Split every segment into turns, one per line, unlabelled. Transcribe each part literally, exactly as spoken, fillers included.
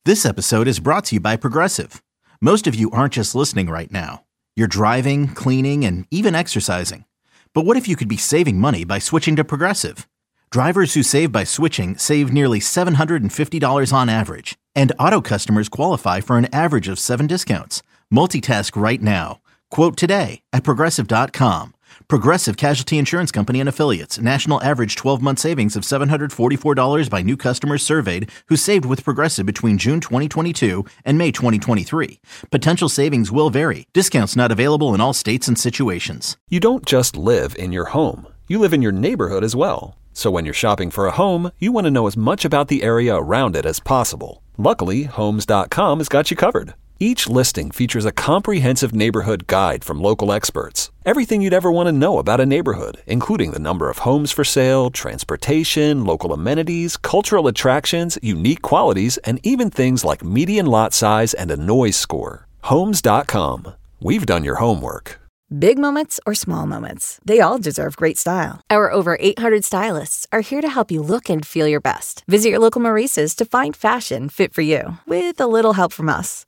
This episode is brought to you by Progressive. Most of you aren't just listening right now. You're driving, cleaning, and even exercising. But what if you could be saving money by switching to Progressive? Drivers who save by switching save nearly seven hundred fifty dollars on average. And auto customers qualify for an average of seven discounts. Multitask right now. Quote today at Progressive dot com. Progressive Casualty Insurance Company and Affiliates. National average twelve-month savings of seven hundred forty-four dollars by new customers surveyed who saved with Progressive between June twenty twenty-two and May twenty twenty-three. Potential savings will vary. Discounts not available in all states and situations.
You don't just live in your home. You live in your neighborhood as well. So when you're shopping for a home, you want to know as much about the area around it as possible. Luckily, Homes dot com has got you covered. Each listing features a comprehensive neighborhood guide from local experts. Everything you'd ever want to know about a neighborhood, including the number of homes for sale, transportation, local amenities, cultural attractions, unique qualities, and even things like median lot size and a noise score. Homes dot com. We've done your homework.
Big moments or small moments, they all deserve great style. Our over eight hundred stylists are here to help you look and feel your best. Visit your local Maurice's to find fashion fit for you, with a little help from us.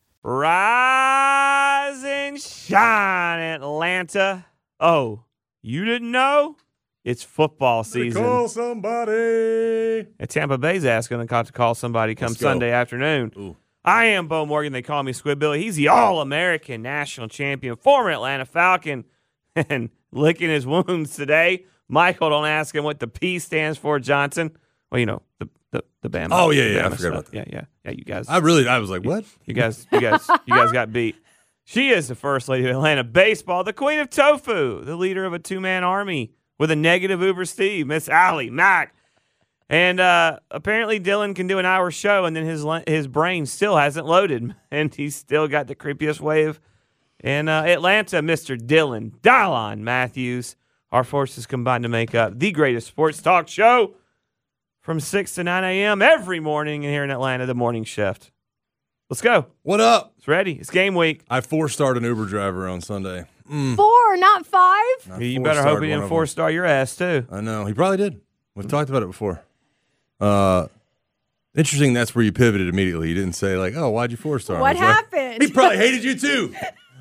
Rise and shine, Atlanta. Oh, you didn't know? It's football season.
Call somebody.
And Tampa Bay's asking to call, to call somebody come
Let's go.
Sunday afternoon.
Ooh.
I am Bo Morgan. They call me Squid Billy. He's the All-American national champion, former Atlanta Falcon, and licking his wounds today. Michael, don't ask him what the P stands for, Johnson. Well, you know, the the, the Bama.
Oh, yeah,
the
yeah, I
Bama
forgot
stuff.
about that.
Yeah, yeah, yeah, you guys.
I really, I was like, what?
You guys, you guys, you guys got beat. She is the first lady of Atlanta baseball, the queen of tofu, the leader of a two-man army with a negative Uber Steve, Miss Allie Mack. And uh, apparently Dylan can do an hour show, and then his his brain still hasn't loaded, and he's still got the creepiest wave in uh, Atlanta, Mister Dylan Dylon Matthews. Our forces combined to make up the greatest sports talk show from six to nine a.m. every morning here in Atlanta, the morning shift. Let's go.
What up?
It's ready. It's game week.
I four-starred an Uber driver on Sunday. Mm.
Four, not five.
I
You better
four-starred
hope he
one
didn't
of
four-star your ass, too.
them. I know. He probably did. We've talked about it before. Uh, interesting that's where you pivoted immediately. You didn't say, like, oh, why'd you four-star him?
What
I was like,
happened?
he probably hated you, too.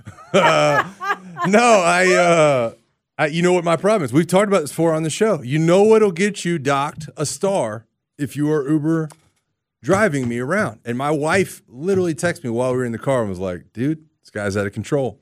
uh, no, I, uh, I, you know what my problem is? We've talked about this before on the show. You know what'll get you docked a star if you are Uber driving me around. And my wife literally texted me while we were in the car and was like, dude, this guy's out of control.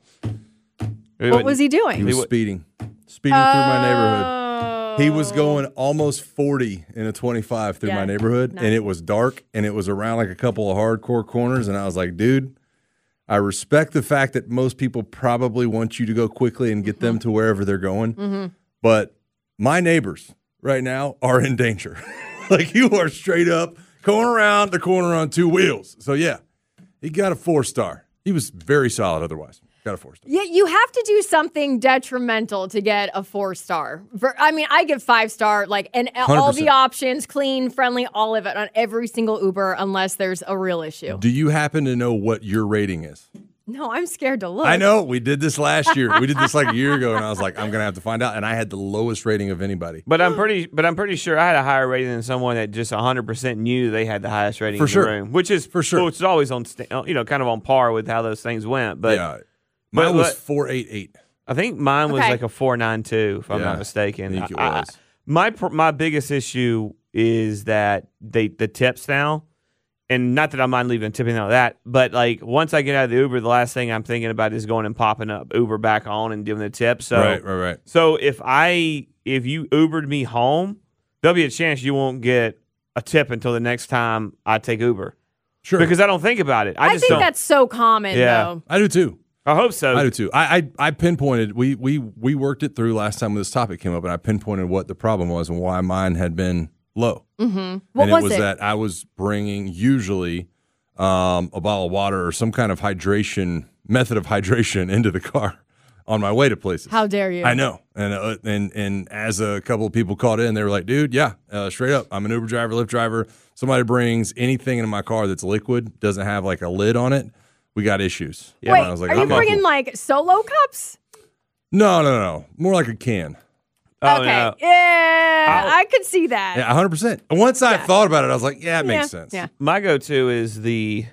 What was he doing?
He was
would-
speeding, speeding through my neighborhood.
Oh.
He was going almost forty in a twenty-five through
Yeah,
my neighborhood,
nice.
and it was dark, and it was around like a couple of hardcore corners, and I was like, dude, I respect the fact that most people probably want you to go quickly and get them to wherever they're going,
Mm-hmm.
but my neighbors right now are in danger. Like, you are straight up going around the corner on two wheels. So, yeah, he got a four-star. He was very solid otherwise. Got a four-star.
Yeah, you have to do something detrimental to get a four star. For, I mean, I give five star, like, and all
one hundred percent.
the options, clean, friendly, all of it on every single Uber, unless there's a real issue.
Do you happen to know what your rating is?
No, I'm scared to look.
I know. We did this last year. We did this like a year ago, and I was like, I'm going to have to find out. And I had the lowest rating of anybody.
But I'm pretty, but I'm pretty sure I had a higher rating than someone that just one hundred percent knew they had the highest rating
For
in
sure.
the room, which is
For sure.
which is always on, sta- you know, kind of on par with how those things went. But
yeah. Mine
but-
was
but-
four eight eight.
I think mine was
Okay.
like a four nine two, if I'm
Yeah,
not mistaken.
I think it
I-
was.
I- my pr- my biggest issue is that they the tips now, and not that I mind leaving a tip in like that, but like once I get out of the Uber, the last thing I'm thinking about is going and popping up Uber back on and giving the tip. So
right, right, right.
So if I if you Ubered me home, there'll be a chance you won't get a tip until the next time I take Uber.
Sure.
Because I don't think about it. I,
I,
just
think
don't.
that's so common,
Yeah.
though.
I do too.
I hope so.
I do too. I, I I pinpointed. We we we worked it through last time this topic came up, and I pinpointed what the problem was and why mine had been low.
Mm-hmm. What
and
was
it was
it?
that I was bringing usually um, a bottle of water or some kind of hydration method of hydration into the car on my way to places.
How dare you?
I know, and uh, and and as a couple of people called in, they were like, "Dude, yeah, uh, straight up, I'm an Uber driver, Lyft driver. Somebody brings anything into my car that's liquid, doesn't have like a lid on it, we got issues."
Yeah,
Wait,
and I was like,
are you
"Okay,
bringing
cool."
like solo cups?
No, no, no, more like a can.
Oh,
okay.
no.
Yeah, I could see that.
Yeah, one hundred percent. And once I
Yeah.
thought about it, I was like, "Yeah, it makes
Yeah,
sense."
Yeah.
My go-to is the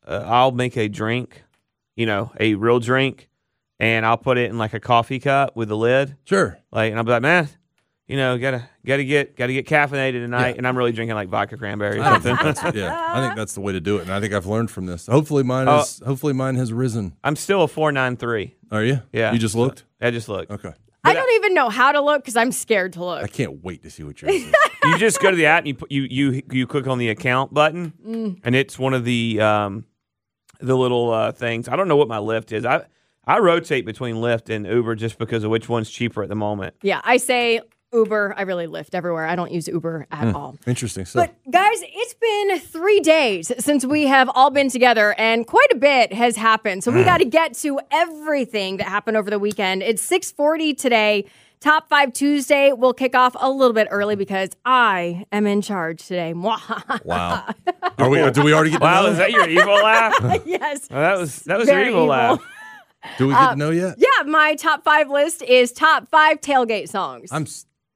uh, I'll make a drink, you know, a real drink, and I'll put it in like a coffee cup with a lid.
Sure.
Like, and I'll be like, man, you know, gotta gotta get gotta get caffeinated tonight, yeah. and I'm really drinking like vodka cranberry or something.
Yeah, I think that's the way to do it, and I think I've learned from this. Hopefully, mine is. Uh, hopefully, mine has risen.
I'm still a four nine three.
Are you?
Yeah.
You just looked?
I just looked.
Okay.
I don't even know how to look because I'm scared to look.
I can't wait to see what yours is.
You just go to the app and you put, you you you click on the account button, mm. and it's one of the um the little uh, things. I don't know what my Lyft is. I I rotate between Lyft and Uber just because of which one's cheaper at the moment.
Yeah, I say Uber. I really Lyft everywhere. I don't use Uber at mm. all.
Interesting stuff.
But guys, it's been three days since we have all been together, and quite a bit has happened. So we mm. got to get to everything that happened over the weekend. It's six forty today. Top Five Tuesday will kick off a little bit early because I am in charge today.
Wow. Are we? Do we already get to
wow,
know?
Is that your evil laugh?
Yes.
Oh, that was that was your evil, evil laugh.
Do we get uh, to know yet?
Yeah, my top five list is top five tailgate songs.
I'm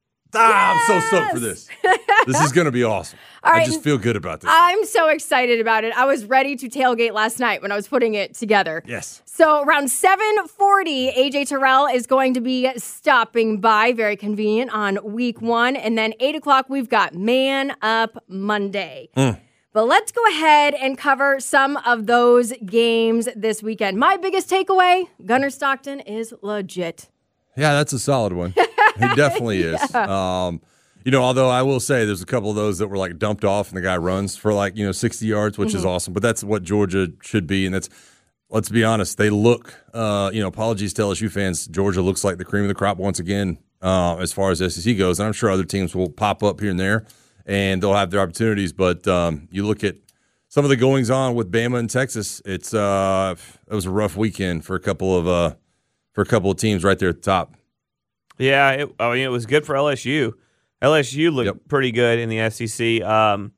ah, yes! I'm so stoked for this. This is going to be awesome. All right, I just feel good about this.
I'm so excited about it. I was ready to tailgate last night when I was putting it together.
Yes.
So around seven forty, A J Terrell is going to be stopping by. Very convenient on week one. And then eight o'clock, we've got Man Up Monday. Mm. But let's go ahead and cover some of those games this weekend. My biggest takeaway, Gunnar Stockton is legit.
Yeah, that's a solid one. He definitely is. Yeah. Um, you know, although I will say there's a couple of those that were like dumped off and the guy runs for like, you know, sixty yards, which mm-hmm. is awesome. But that's what Georgia should be. And that's, let's be honest, they look, uh, you know, apologies to L S U fans, Georgia looks like the cream of the crop once again uh, as far as S E C goes. And I'm sure other teams will pop up here and there and they'll have their opportunities. But um, you look at some of the goings on with Bama and Texas, it's uh, it was a rough weekend for a couple of uh, for a couple of teams right there at the top.
Yeah, it, I mean, it was good for L S U. L S U looked
yep.
pretty good in the S E C. Um,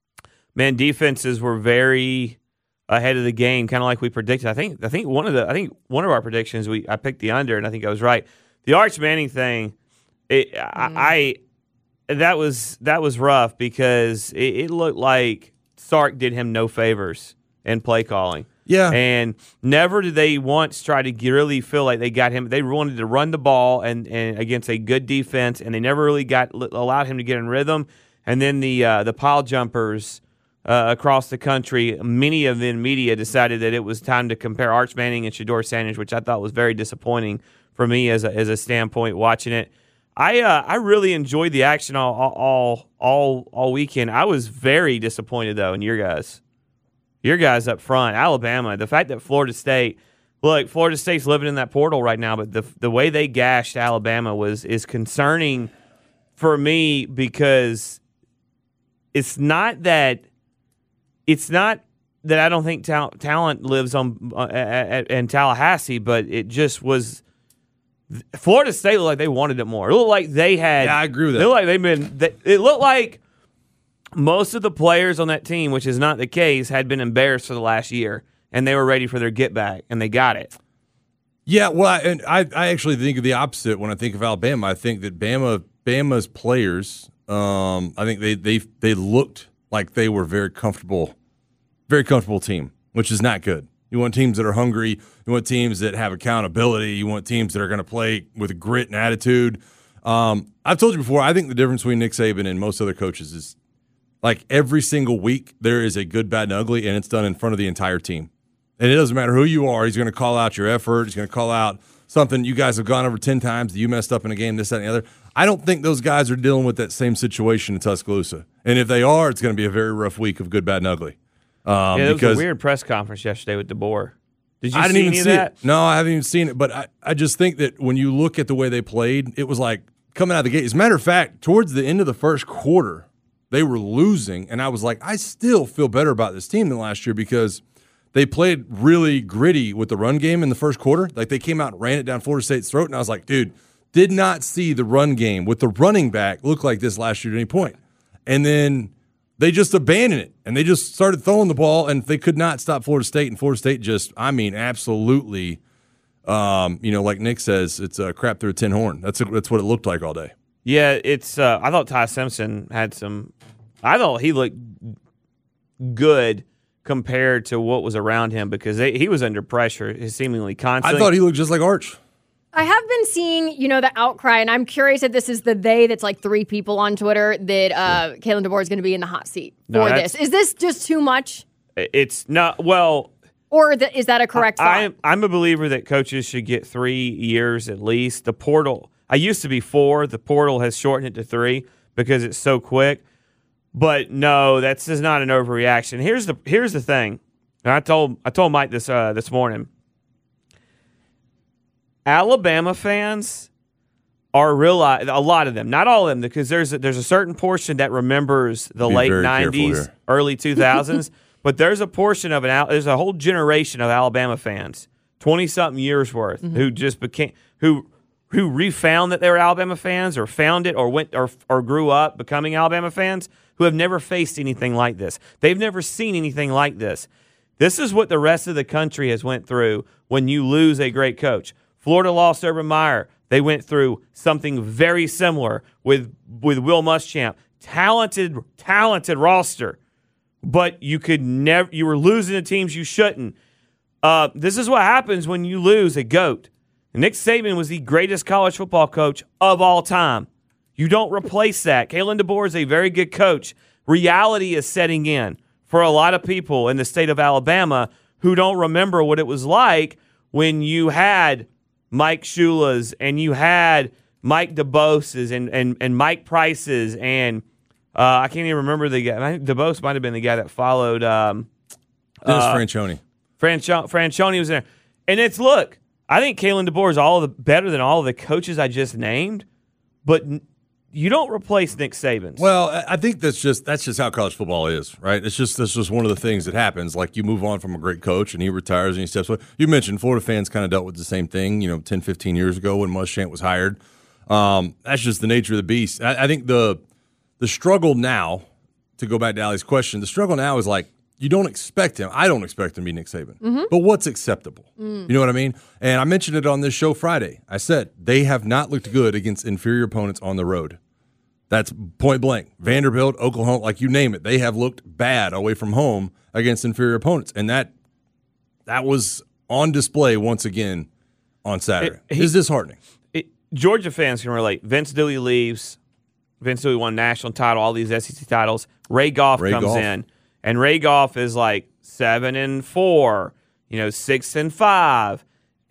man, defenses were very ahead of the game, kind of like we predicted. I think. I think one of the. I think one of our predictions. We I picked the under, and I think I was right. The Arch Manning thing. It, mm. I, I that was that was rough because it, it looked like Sark did him no favors in play calling.
Yeah.
And never did they once try to really feel like they got him. They wanted to run the ball and, and against a good defense, and they never really got allowed him to get in rhythm. And then the uh, the pile jumpers uh, across the country, many of the media decided that it was time to compare Arch Manning and Shedeur Sanders, which I thought was very disappointing for me as a, as a standpoint watching it. I uh, I really enjoyed the action all all all all weekend. I was very disappointed though in your guys. Your guys up front, Alabama, the fact that Florida State, look, Florida State's living in that portal right now, but the the way they gashed Alabama was is concerning for me because it's not that it's not that I don't think ta- talent lives on uh, at, at, in Tallahassee, but it just was. Florida State looked like they wanted it more. It looked like they had.
Yeah, I agree with that.
It looked like they've been. They, it looked like. Most of the players on that team, which is not the case, had been embarrassed for the last year, and they were ready for their get back, and they got it.
Yeah, well, I, and I, I actually think of the opposite when I think of Alabama. I think that Bama, Bama's players, um, I think they they they looked like they were very comfortable, very comfortable team, which is not good. You want teams that are hungry. You want teams that have accountability. You want teams that are going to play with grit and attitude. Um, I've told you before, I think the difference between Nick Saban and most other coaches is like every single week, there is a good, bad, and ugly, and it's done in front of the entire team. And it doesn't matter who you are. He's going to call out your effort. He's going to call out something you guys have gone over ten times that you messed up in a game, this, that, and the other. I don't think those guys are dealing with that same situation in Tuscaloosa. And if they are, it's going to be a very rough week of good, bad, and ugly. Um,
yeah, there
because
was a weird press conference yesterday with DeBoer. Did you
I didn't
see
even
any
see
of that?
It. No, I haven't even seen it. But I, I just think that when you look at the way they played, it was like coming out of the gate. As a matter of fact, towards the end of the first quarter, they were losing, and I was like, I still feel better about this team than last year because they played really gritty with the run game in the first quarter. Like, they came out and ran it down Florida State's throat, and I was like, dude, did not see the run game with the running back look like this last year at any point. And then they just abandoned it, and they just started throwing the ball, and they could not stop Florida State, and Florida State just, I mean, absolutely, um, you know, like Nick says, it's a crap through a tin horn. That's, a, that's what it looked like all day.
Yeah, it's. Uh, I thought Ty Simpson had some. I thought he looked good compared to what was around him because they, he was under pressure, seemingly constantly.
I thought he looked just like Arch.
I have been seeing, you know, the outcry, and I'm curious if this is the they that's like three people on Twitter that uh, Kalen DeBoer is going to be in the hot seat
No,
for
that's-
this. Is this just too much?
It's not, well,
Or th- is that a correct thought?
I, I'm a believer that coaches should get three years at least. The portal, I used to be four. The portal has shortened it to three because it's so quick. But no, that's just not an overreaction. Here's the here's the thing. And I told I told Mike this uh, this morning. Alabama fans are real a lot of them, not all of them, because there's a, there's a certain portion that remembers the
Be
late
very careful
nineties,
here.
early two thousands. But there's a portion of an Al- there's a whole generation of Alabama fans, twenty something years worth,
Mm-hmm.
who just became who who refound that they were Alabama fans, or found it, or went or or grew up becoming Alabama fans, who have never faced anything like this. They've never seen anything like this. This is what the rest of the country has went through when you lose a great coach. Florida lost Urban Meyer. They went through something very similar with with Will Muschamp. Talented, talented roster, but you could never. You were losing to teams you shouldn't. Uh, this is what happens when you lose a GOAT. Nick Saban was the greatest college football coach of all time. You don't replace that. Kalen DeBoer is a very good coach. Reality is setting in for a lot of people in the state of Alabama who don't remember what it was like when you had Mike Shula's and you had Mike DeBose's and, and, and Mike Price's and uh, I can't even remember the guy. I think DeBose might have been the guy that followed um,
Dennis
uh,
Franchione.
Franch- Franchione was there. And it's, look, I think Kalen DeBoer is all the better than all of the coaches I just named, but n- you don't replace Nick Saban's.
Well, I- I think that's just that's just how college football is, right? It's just that's just one of the things that happens. Like you move on from a great coach and he retires and he steps away. You mentioned Florida fans kind of dealt with the same thing, you know, ten, fifteen years ago when Muschamp was hired. Um, that's just the nature of the beast. I, I think the the struggle now, to go back to Allie's question, the struggle now is like you don't expect him. I don't expect him to be Nick Saban.
Mm-hmm.
But what's acceptable?
Mm.
You know what I mean? And I mentioned it on this show Friday. I said they have not looked good against inferior opponents on the road. That's point blank. Vanderbilt, Oklahoma, like you name it, they have looked bad away from home against inferior opponents, and that that was on display once again on Saturday.
It- he-
it's disheartening.
It, Georgia fans can relate. Vince Dooley leaves. Vince Dooley won national title, all these S E C titles. Ray Goff
Ray
comes
Goff.
in, and Ray Goff is like seven and four, you know, six and five,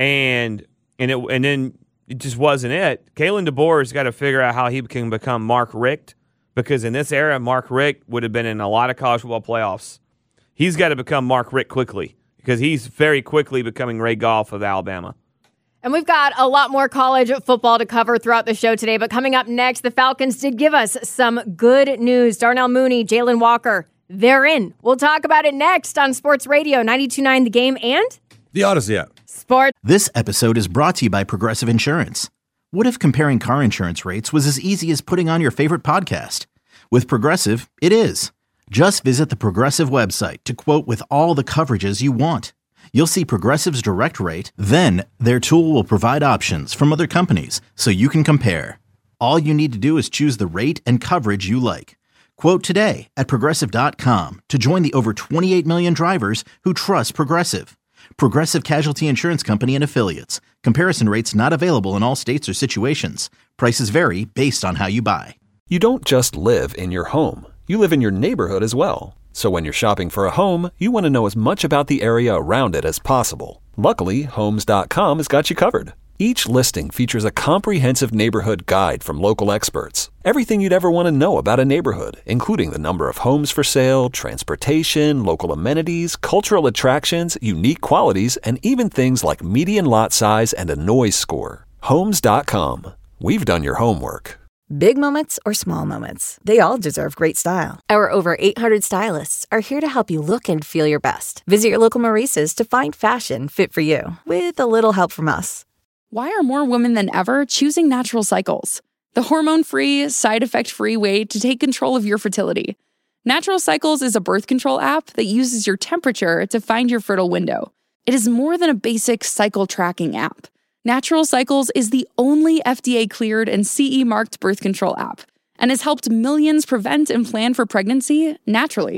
and and it and then it just wasn't it. Kalen DeBoer's got to figure out how he can become Mark Richt, because in this era, Mark Richt would have been in a lot of college football playoffs. He's got to become Mark Richt quickly because he's very quickly becoming Ray Goff of Alabama.
And we've got a lot more college football to cover throughout the show today. But coming up next, the Falcons did give us some good news. Darnell Mooney, Jalen Walker, they're in. We'll talk about it next on Sports Radio ninety-two point nine The Game and
The Odyssey app.
Sports.
This episode is brought to you by Progressive Insurance. What if comparing car insurance rates was as easy as putting on your favorite podcast? With Progressive, it is. Just visit the Progressive website to quote with all the coverages you want. You'll see Progressive's direct rate, then their tool will provide options from other companies so you can compare. All you need to do is choose the rate and coverage you like. Quote today at Progressive dot com to join the over twenty-eight million drivers who trust Progressive. Progressive Casualty Insurance Company and Affiliates. Comparison rates not available in all states or situations. Prices vary based on how you buy.
You don't just live in your home. You live in your neighborhood as well. So when you're shopping for a home, you want to know as much about the area around it as possible. Luckily, Homes dot com has got you covered. Each listing features a comprehensive neighborhood guide from local experts. Everything you'd ever want to know about a neighborhood, including the number of homes for sale, transportation, local amenities, cultural attractions, unique qualities, and even things like median lot size and a noise score. Homes dot com. We've done your homework.
Big moments or small moments, they all deserve great style. Our over eight hundred stylists are here to help you look and feel your best. Visit your local Maurice's to find fashion fit for you, with a little help from us.
Why are more women than ever choosing Natural Cycles? The hormone-free, side-effect-free way to take control of your fertility. Natural Cycles is a birth control app that uses your temperature to find your fertile window. It is more than a basic cycle tracking app. Natural Cycles is the only F D A-cleared and C E-marked birth control app and has helped millions prevent and plan for pregnancy naturally.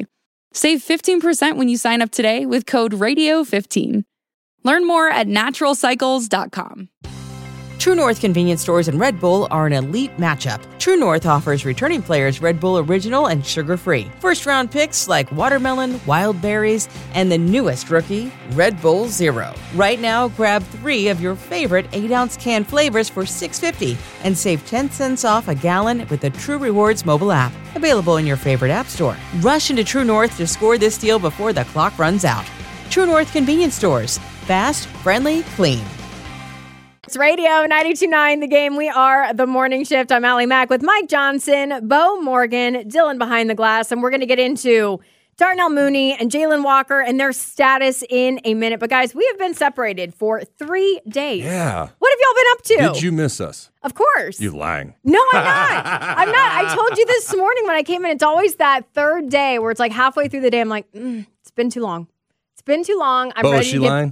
Save fifteen percent when you sign up today with code radio fifteen. Learn more at natural cycles dot com.
True North convenience stores and Red Bull are an elite matchup. True North offers returning players Red Bull Original and sugar-free. First-round picks like watermelon, wild berries, and the newest rookie, Red Bull Zero. Right now, grab three of your favorite eight-ounce can flavors for six dollars and fifty cents and save ten cents off a gallon with the True Rewards mobile app. Available in your favorite app store. Rush into True North to score this deal before the clock runs out. True North convenience stores. Fast, friendly, clean.
It's Radio ninety-two point nine, The Game. We are The Morning Shift. I'm Allie Mack with Mike Johnson, Bo Morgan, Dylan behind the glass, and we're going to get into Darnell Mooney and Jalen Walker and their status in a minute. But guys, we have been separated for three days.
Yeah.
What have y'all been up to?
Did you miss us?
Of course.
You lying.
No, I'm not. I'm not. I told you this morning when I came in, it's always that third day where it's like halfway through the day, I'm like, mm, it's been too long. It's been too long. I'm
Bo,
ready
is she
to get...
lying?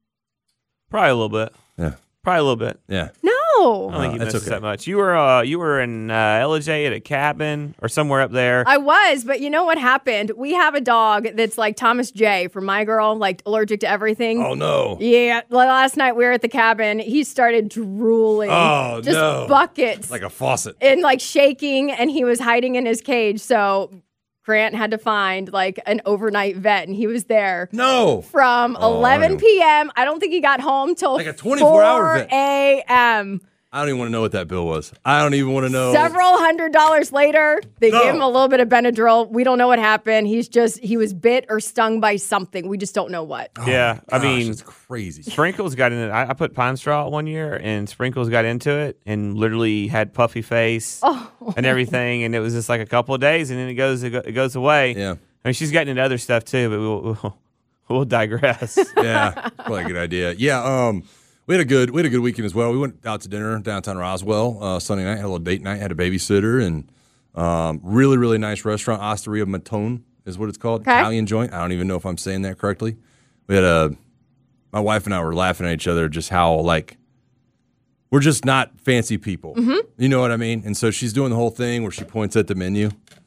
Probably a little bit.
Yeah.
Probably a little bit.
Yeah.
No.
I don't think
Uh,
you
that's
missed us
okay.
that much. You were uh, you were in uh, L J at a cabin or somewhere up there.
I was, but you know what happened? We have a dog that's like Thomas J from My Girl, like allergic to everything.
Oh, no.
Yeah, last night we were at the cabin. He started drooling.
Oh,
just
no.
buckets.
Like a faucet.
and like shaking, and he was hiding in his cage. So Grant had to find like an overnight vet, and he was there
No.
from
Oh,
eleven p.m. I don't think he got home till
Like a twenty-four hour vet.
four a.m.
I don't even want to know what that bill was. I don't even want to know.
Several hundred dollars later, they
No.
gave him a little bit of Benadryl. We don't know what happened. He's just, he was bit or stung by something. We just don't know what.
yeah, I
Gosh,
mean,
it's crazy.
Sprinkles got in it. I, I put pine straw out one year, and Sprinkles got into it and literally had puffy face
Oh.
and everything, and it was just like a couple of days, and then it goes it, go, it goes away.
Yeah.
I mean, she's gotten into other stuff too, but we'll we'll, we'll digress.
Yeah, probably a good idea. Yeah, um, we had a good we had a good weekend as well. We went out to dinner downtown Roswell uh, Sunday night. Had a little date night. Had a babysitter and um, really really nice restaurant. Osteria Matone is what it's called.
Okay.
Italian joint. I don't even know if I'm saying that correctly. We had a my wife and I were laughing at each other just how like we're just not fancy people.
Mm-hmm.
You know what I mean? And so she's doing the whole thing where she points at the menu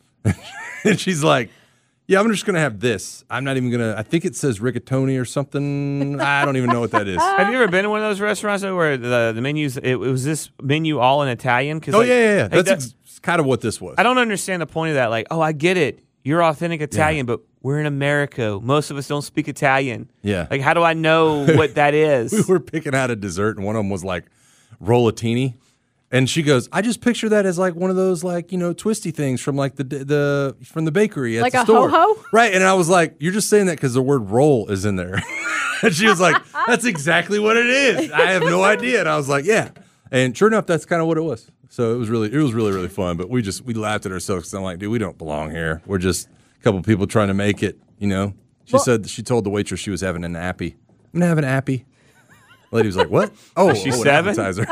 and she's like, yeah, I'm just going to have this. I'm not even going to, I think it says rigatoni or something. I don't even know what that is.
Have you ever been to one of those restaurants though, where the the menus it, it was this menu all in Italian? 'Cause,
Oh,
like,
yeah, yeah, yeah.
like,
That's
that-
ex- kind of what this was.
I don't understand the point of that. Like, oh, I get it. You're authentic Italian, but we're in America. Most of us don't speak Italian.
Yeah.
Like, how do I know what that is?
We were picking out a dessert, and one of them was like rollatini. And she goes, I just picture that as like one of those like, you know, twisty things from like the the from the bakery at
Like
the
a
store.
ho-ho?
Right. And I was like, you're just saying that because the word roll is in there. And she was like, that's exactly what it is. I have no idea. And I was like, yeah. And sure enough, that's kind of what it was. So it was really, it was really, really fun. But we just, we laughed at ourselves because I'm like, dude, we don't belong here. We're just a couple people trying to make it, you know. She
Well-
said, she told the waitress she was having an appy. I'm going to have an appy. The lady was like, what? Oh,
Is she
oh, an
seven?
appetizer.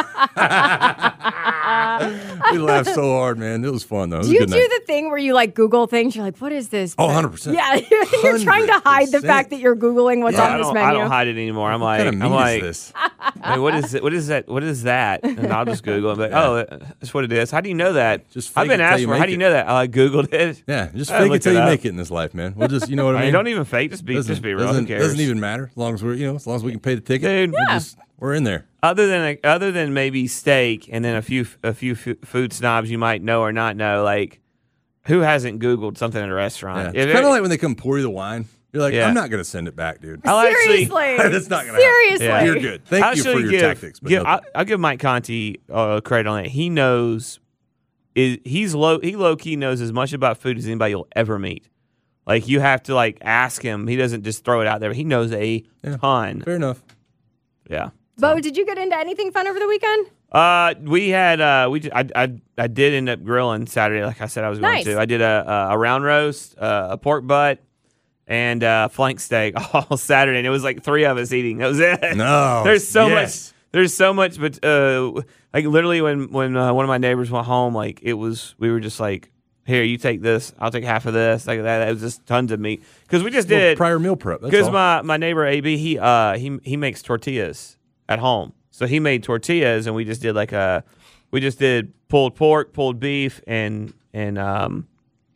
We laughed so hard, man. It was fun, though. It was
Do
a
you
good
do
night.
the thing where you like Google things? You're like, what is this?
Oh, one hundred percent.
Yeah, you're trying to hide the
one hundred percent.
fact that you're Googling what's
Yeah,
on
I
this
don't,
menu.
I don't hide it anymore. I'm like,
What kind of
I'm
meat
like,
is this?
hey, what is it? What is that? What is that? And I'll just Google it. But, oh, that's what it is. How do you know that?
Just
I've
fake
been
it till
asked
you
for. How
make
do you
it.
know that? I Googled it.
Yeah, just
I
fake it
looked
till
it
you
up.
make it in this life, man. We'll just, you know what I
I
mean?
mean, don't even fake. Just be,
doesn't,
just be real. Who
doesn't,
cares?
doesn't even matter as long as we're, you know, as long as we can pay the ticket.
Dude.
we're,
Yeah.
just, we're in there.
Other than like, other than maybe steak and then a few a few f- food snobs you might know or not know, like who hasn't Googled something at a
Yeah.
restaurant?
It's
If
kind
it-
of like when they come pour you the wine. You're like,
Yeah.
I'm not going to send it back, dude.
I'll actually-
Seriously.
That's not gonna happen.
Seriously.
Yeah.
You're good. Thank
I'll
you for
actually
your
give,
tactics. But
give,
no
I'll, I'll give Mike Conti uh, credit on that. He knows, is he's low. He low key knows as much about food as anybody you'll ever meet. Like you have to like ask him. He doesn't just throw it out there. He knows a
Yeah.
ton.
fair enough.
Yeah.
Bo, did you get into anything fun over the weekend?
Uh, we had uh, we I, I I did end up grilling Saturday, like I said I was going
Nice.
to. I did a a, a round roast, uh, a pork butt, and uh, flank steak all Saturday, and it was like three of us eating. That was it.
No.
there's so
yes.
much. There's so much, but uh, like literally when when uh, one of my neighbors went home, like it was we were just like, here, you take this, I'll take half of this, like that. It was just tons of meat because we just
Well,
did
prior meal prep. That's
because
all.
my, my neighbor A B he uh he he makes tortillas at home, so he made tortillas and we just did like a we just did pulled pork, pulled beef, and and um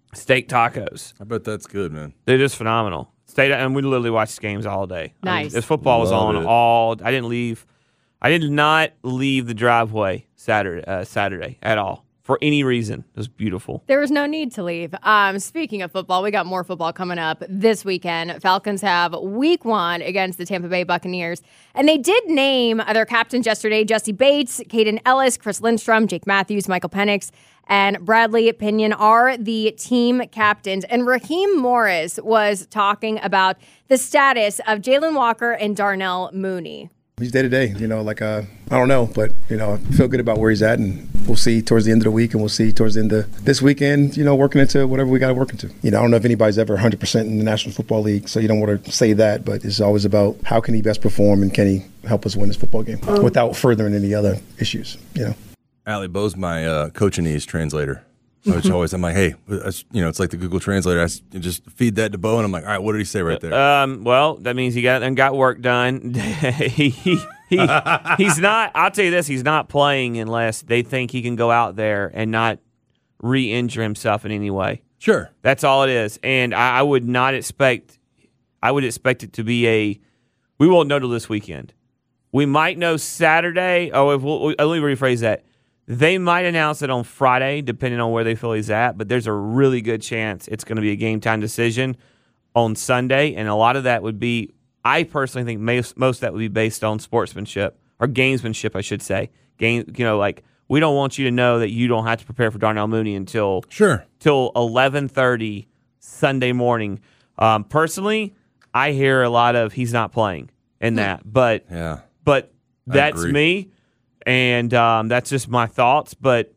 steak tacos.
I bet that's good, man.
They're just phenomenal. Stayed and we literally watched games all day.
Nice.
I mean, this football was
Love
on
it.
all. I didn't leave. I did not leave the driveway Saturday uh, Saturday at all for any reason. It was beautiful.
There was no need to leave. Um, speaking of football, we got more football coming up this weekend. Falcons have week one against the Tampa Bay Buccaneers. And they did name their captains yesterday, Jesse Bates, Caden Ellis, Chris Lindstrom, Jake Matthews, Michael Penix, and Bradley Pinion are the team captains. And Raheem Morris was talking about the status of Jalen Walker and Darnell Mooney.
He's day to day, you know, like, uh, I don't know, but, you know, I feel good about where he's at, and we'll see towards the end of the week, and we'll see towards the end of this weekend, you know, working into whatever we got to work into. You know, I don't know if anybody's ever one hundred percent in the National Football League, so you don't want to say that, but it's always about how can he best perform and can he help us win this football game without furthering any other issues, you know.
Allie Bo's my uh, Coachinese translator. Which always, I'm like, hey, you know, it's like the Google Translator. I just feed that to Bo, and I'm like, all right, what did he say right there?
Um, well, that means he got and got work done. he, he, he he's not. I'll tell you this: he's not playing unless they think he can go out there and not re-injure himself in any way.
Sure,
that's all it is. And I, I would not expect. I would expect it to be a. We won't know till this weekend. We might know Saturday. Oh, if we'll, let me rephrase that. They might announce it on Friday, depending on where they feel he's at, but there's a really good chance it's going to be a game-time decision on Sunday, and a lot of that would be, I personally think most, most of that would be based on sportsmanship, or gamesmanship, I should say. Game, you know, like, we don't want you to know that you don't have to prepare for Darnell Mooney until
sure
till eleven thirty Sunday morning. Um, personally, I hear a lot of he's not playing in that, but
yeah,
but that's
agree.
me. And um, that's just my thoughts, but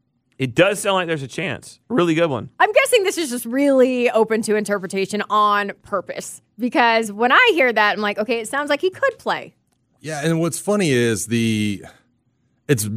it does sound like there's a chance. Really good one.
I'm guessing this is just really open to interpretation on purpose, because when I hear that, I'm like, okay, it sounds like he could play.
Yeah, and what's funny is the it's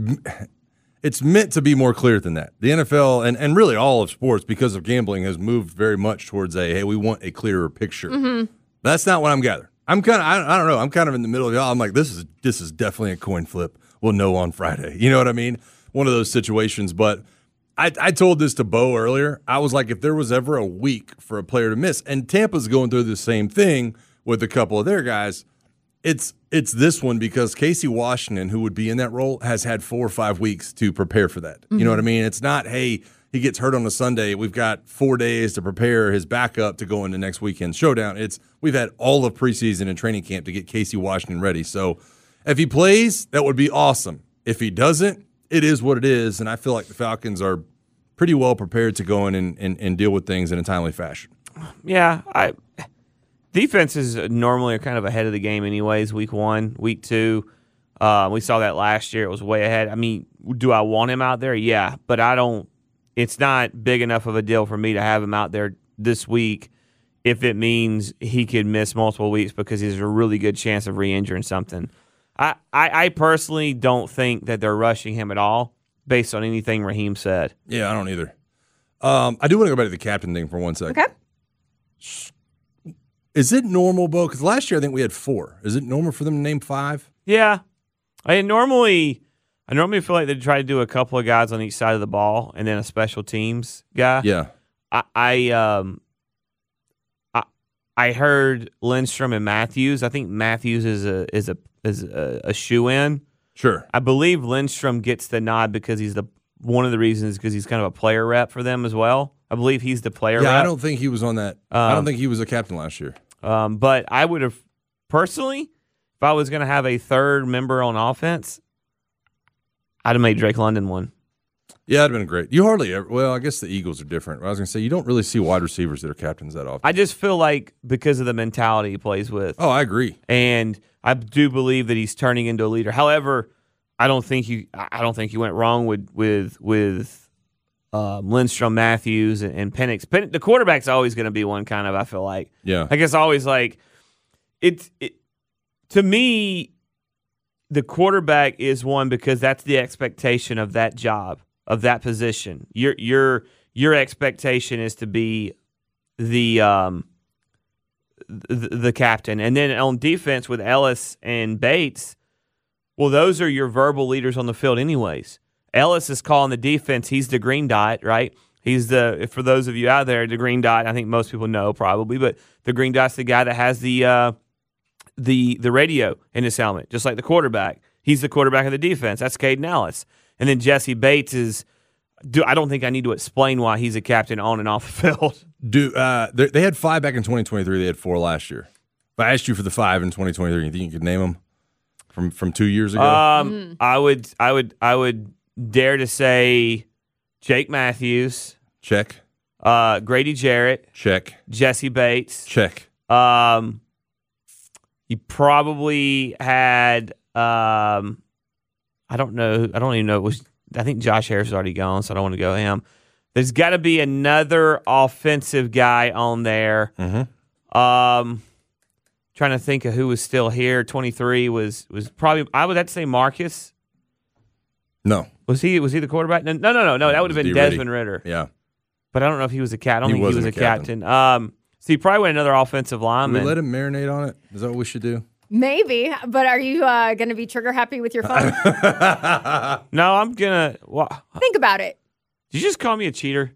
it's meant to be more clear than that. The N F L and, and really all of sports, because of gambling, has moved very much towards a, hey, we want a clearer picture.
Mm-hmm.
That's not what I'm gathering. I'm kind of, I, I don't know, I'm kind of in the middle of y'all. I'm like, this is this is definitely a coin flip. We'll know on Friday. You know what I mean? One of those situations. But I, I told this to Bo earlier. I was like, if there was ever a week for a player to miss, and Tampa's going through the same thing with a couple of their guys, it's it's this one because Casey Washington, who would be in that role, has had four or five weeks to prepare for that. Mm-hmm. You know what I mean? It's not, hey, he gets hurt on a Sunday. We've got four days to prepare his backup to go into next weekend's showdown. It's we've had all of preseason and training camp to get Casey Washington ready. So if he plays, that would be awesome. If he doesn't, it is what it is, and I feel like the Falcons are pretty well prepared to go in and, and, and deal with things in a timely fashion.
Yeah, I defenses normally are kind of ahead of the game anyways, week one, week two. Uh, we saw that last year. It was way ahead. I mean, do I want him out there? Yeah, but I don't – it's not big enough of a deal for me to have him out there this week if it means he could miss multiple weeks because there's a really good chance of re-injuring something. I, I, I personally don't think that they're rushing him at all based on anything Raheem said.
Yeah, I don't either. Um, I do want to go back to the captain thing for one second.
Okay.
Is it normal, Bo? Because last year I think we had four. Is it normal for them to name five?
Yeah. I normally I normally feel like they try to do a couple of guys on each side of the ball and then a special teams guy.
Yeah.
I, I um I I heard Lindstrom and Matthews. I think Matthews is a is a is a, a shoe-in.
Sure.
I believe Lindstrom gets the nod because he's the one of the reasons because he's kind of a player rep for them as well. I believe he's the player
yeah,
rep.
I don't think he was on that.
Um,
I don't think he was a captain last year.
Um, but I would have, personally, if I was going to have a third member on offense, I'd have made Drake London one.
Yeah, it'd have been great. You hardly ever, well, I guess the Eagles are different. I was going to say, you don't really see wide receivers that are captains that often.
I just feel like because of the mentality he plays with.
Oh, I agree.
And I do believe that he's turning into a leader. However, I don't think you I don't think you went wrong with with with um, Lindstrom, Matthews, and, and Penix. Pen, the quarterback's always going to be one kind of. I feel like.
Yeah.
I guess always like it's it, to me. The quarterback is one because that's the expectation of that job, of that position. Your your your expectation is to be the um the, the captain, and then on defense with Ellis and Bates. Well, those are your verbal leaders on the field anyways. Ellis is calling the defense. He's the green dot, right? He's the, for those of you out there, the green dot, I think most people know probably, but the green dot's the guy that has the uh, the the radio in his helmet, just like the quarterback. He's the quarterback of the defense. That's Caden Ellis. And then Jesse Bates is, do, I don't think I need to explain why he's a captain on and off the field.
Do uh, they, they had five back in twenty twenty-three. They had four last year. If I asked you for the five in twenty twenty-three, you think you could name them from, from two years ago?
Um,
Mm.
I would, I would, I would dare to say Jake Matthews,
Check.
uh, Grady Jarrett,
Check.
Jesse Bates.
Check.
Um, you probably had, um, I don't know, I don't even know. It was, I think Josh Harris is already gone, so I don't want to go him. There's got to be another offensive guy on there.
Mm-hmm.
Um, trying to think of who was still here. twenty-three was was probably, I would have to say Marcus.
No.
Was he was he the quarterback? No, no, no, no. no that would have been
D. Riddy.
Desmond Ritter.
Yeah.
But I don't know if he was a cat. I don't
He
think he was
wasn't
a
a captain.
captain. Um, so he probably went another offensive
Can
lineman.
we let him marinate on it? Is that what we should do?
Maybe, but are you uh, going to be trigger happy with your phone?
No, I'm gonna. Well,
Think about it.
did you just call me a cheater?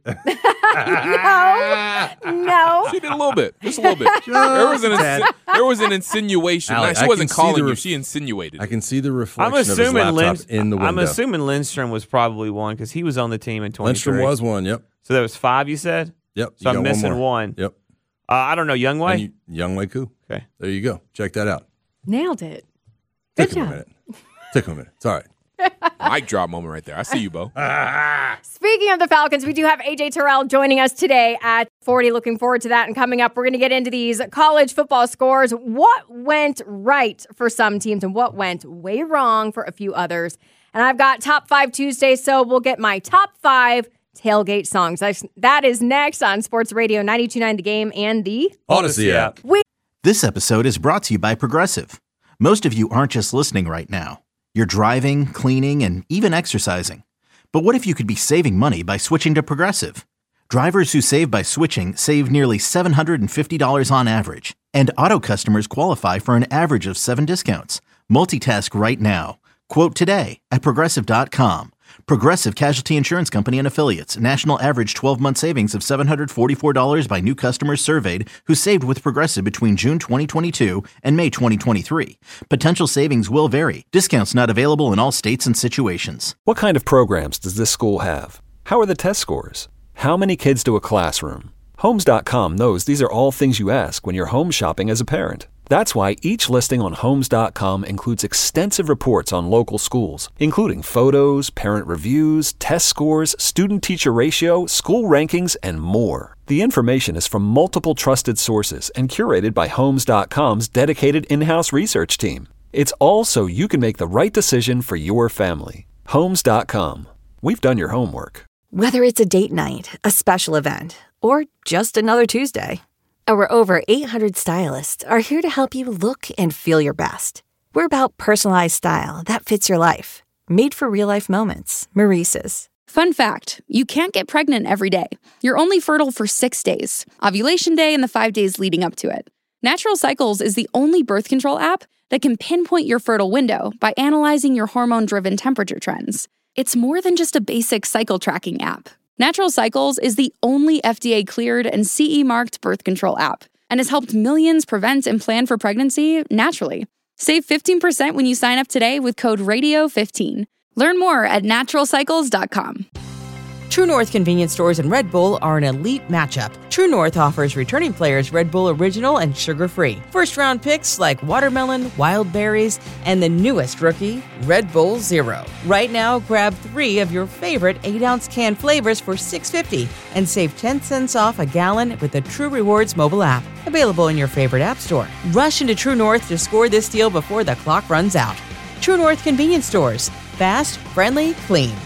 No, no.
She did a little bit, just a little bit. there was an insi- there was an insinuation.
Allie,
No, she
I
wasn't
can see
calling
the
you.
ref-
She insinuated.
I can see the reflection
I'm
of his
assuming
laptop
Lind-
in the window.
I'm assuming Lindstrom was probably one because he was on the team in twenty-three.
Lindstrom was one. Yep.
So there was five. You said.
Yep.
So
You
I'm
got
missing
more.
one.
Yep.
Uh, I don't know. Youngway.
And you, Youngway Koo.
Okay.
There you go. Check that out.
Nailed it. Good
Took him a
job.
minute. Took him a minute. It's all right.
Mic drop moment right there. I see you, Bo.
Speaking of the Falcons, we do have A J Terrell joining us today at forty. Looking forward to that. And coming up, we're going to get into these college football scores. What went right for some teams and what went way wrong for a few others. And I've got Top five Tuesday, so we'll get my top five tailgate songs. That is next on Sports Radio ninety-two point nine The Game and the
Odyssey app.
We
This episode is brought to you by Progressive. Most of you aren't just listening right now. You're driving, cleaning, and even exercising. But what if you could be saving money by switching to Progressive? Drivers who save by switching save nearly seven hundred fifty dollars on average. And auto customers qualify for an average of seven discounts. Multitask right now. Quote today at Progressive dot com. Progressive Casualty Insurance Company and Affiliates. National average twelve-month savings of seven hundred forty-four dollars by new customers surveyed who saved with Progressive between June twenty twenty-two and May twenty twenty-three. Potential savings will vary. Discounts not available in all states and situations.
What kind of programs does this school have? How are the test scores? How many kids do a classroom? Homes dot com knows these are all things you ask when you're home shopping as a parent. That's why each listing on Homes dot com includes extensive reports on local schools, including photos, parent reviews, test scores, student-teacher ratio, school rankings, and more. The information is from multiple trusted sources and curated by Homes dot com's dedicated in-house research team. It's all so you can make the right decision for your family. Homes dot com. We've done your homework.
Whether it's a date night, a special event, or just another Tuesday, our over eight hundred stylists are here to help you look and feel your best. We're about personalized style that fits your life. Made for real-life moments. Maurice's.
Fun fact, you can't get pregnant every day. You're only fertile for six days, ovulation day and the five days leading up to it. Natural Cycles is the only birth control app that can pinpoint your fertile window by analyzing your hormone-driven temperature trends. It's more than just a basic cycle tracking app. Natural Cycles is the only F D A-cleared and C E-marked birth control app and has helped millions prevent and plan for pregnancy naturally. Save fifteen percent when you sign up today with code radio fifteen. Learn more at natural cycles dot com.
True North convenience stores and Red Bull are an elite matchup. True North offers returning players Red Bull Original and sugar-free. First-round picks like watermelon, wild berries, and the newest rookie, Red Bull Zero. Right now, grab three of your favorite eight-ounce can flavors for six dollars and fifty cents and save ten cents off a gallon with the True Rewards mobile app. Available in your favorite app store. Rush into True North to score this deal before the clock runs out. True North convenience stores. Fast, friendly, clean.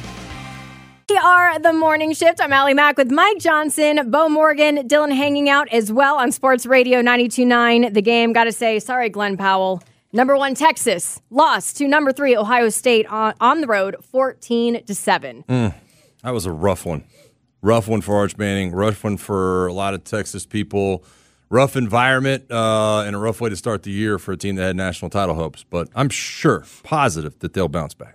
We are the morning shift. I'm Allie Mack with Mike Johnson, Bo Morgan, Dylan hanging out as well on Sports Radio ninety-two point nine The Game. Got to say, sorry, Glenn Powell. Number one, Texas lost to number three, Ohio State on, on the road, fourteen to seven.
Mm, that was a rough one. Rough one for Arch Manning. Rough one for a lot of Texas people. Rough environment uh, and a rough way to start the year for a team that had national title hopes. But I'm sure, positive that they'll bounce back.